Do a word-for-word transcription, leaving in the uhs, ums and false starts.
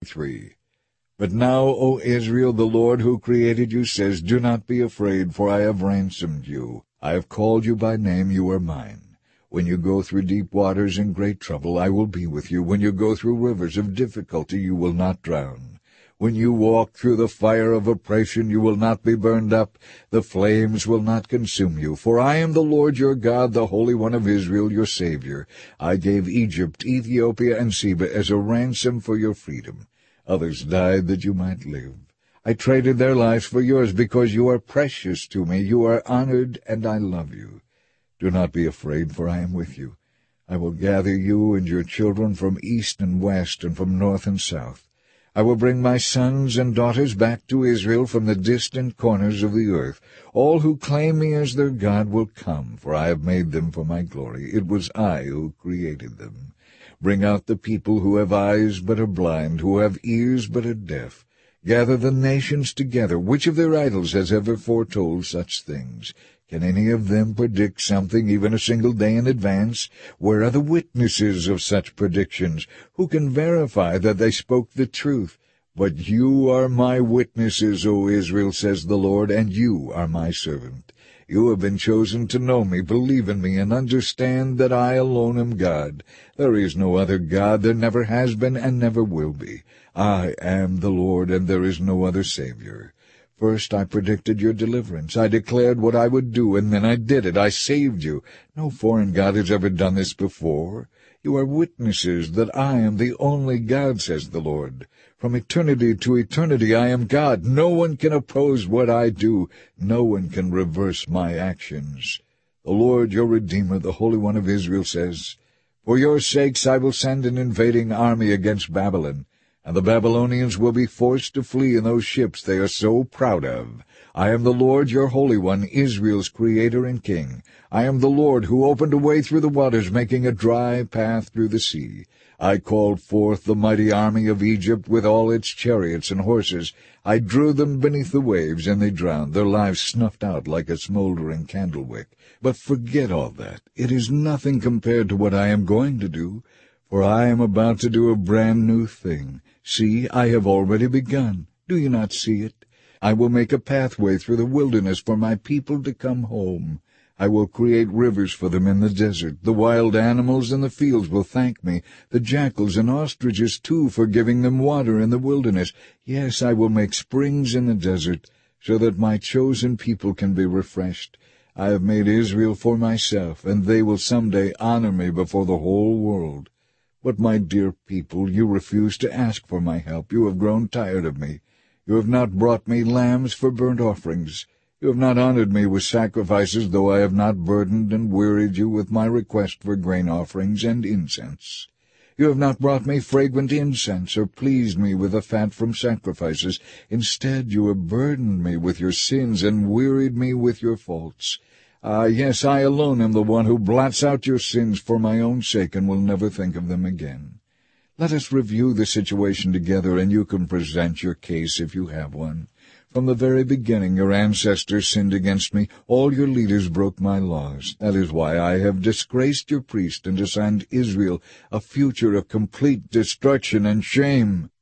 three. But now, O Israel, the Lord who created you says, do not be afraid, for I have ransomed you. I have called you by name, you are mine. When you go through deep waters and great trouble, I will be with you. When you go through rivers of difficulty, you will not drown. When you walk through the fire of oppression, you will not be burned up. The flames will not consume you. For I am the Lord your God, the Holy One of Israel, your Savior. I gave Egypt, Ethiopia, and Seba as a ransom for your freedom. Others died that you might live. I traded their lives for yours because you are precious to me. You are honored, and I love you. Do not be afraid, for I am with you. I will gather you and your children from east and west and from north and south. I will bring my sons and daughters back to Israel from the distant corners of the earth. All who claim me as their God will come, for I have made them for my glory. It was I who created them. Bring out the people who have eyes but are blind, who have ears but are deaf. Gather the nations together. Which of their idols has ever foretold such things? Can any of them predict something even a single day in advance? Where are the witnesses of such predictions? Who can verify that they spoke the truth? But you are my witnesses, O Israel, says the Lord, and you are my servant. You have been chosen to know me, believe in me, and understand that I alone am God. There is no other God, there never has been and never will be. I am the Lord, and there is no other Savior. First I predicted your deliverance. I declared what I would do, and then I did it. I saved you. No foreign God has ever done this before. You are witnesses that I am the only God, says the Lord. From eternity to eternity I am God. No one can oppose what I do. No one can reverse my actions. The Lord, your Redeemer, the Holy One of Israel, says, For your sakes I will send an invading army against Babylon, and the Babylonians will be forced to flee in those ships they are so proud of. I am the Lord, your Holy One, Israel's Creator and King. I am the Lord who opened a way through the waters, making a dry path through the sea. I called forth the mighty army of Egypt with all its chariots and horses. I drew them beneath the waves, and they drowned, their lives snuffed out like a smoldering candle-wick. But forget all that. It is nothing compared to what I am going to do, for I am about to do a brand new thing. See, I have already begun. Do you not see it? I will make a pathway through the wilderness for my people to come home. I will create rivers for them in the desert. The wild animals in the fields will thank me, the jackals and ostriches too, for giving them water in the wilderness. Yes, I will make springs in the desert, so that my chosen people can be refreshed. I have made Israel for myself, and they will someday honor me before the whole world. But, my dear people, you refuse to ask for my help. You have grown tired of me. You have not brought me lambs for burnt offerings. You have not honored me with sacrifices, though I have not burdened and wearied you with my request for grain offerings and incense. You have not brought me fragrant incense, or pleased me with the fat from sacrifices. Instead, you have burdened me with your sins and wearied me with your faults. Ah, yes, I alone am the one who blots out your sins for my own sake and will never think of them again. Let us review the situation together, and you can present your case if you have one. From the very beginning, your ancestors sinned against me. All your leaders broke my laws. That is why I have disgraced your priest and assigned Israel a future of complete destruction and shame.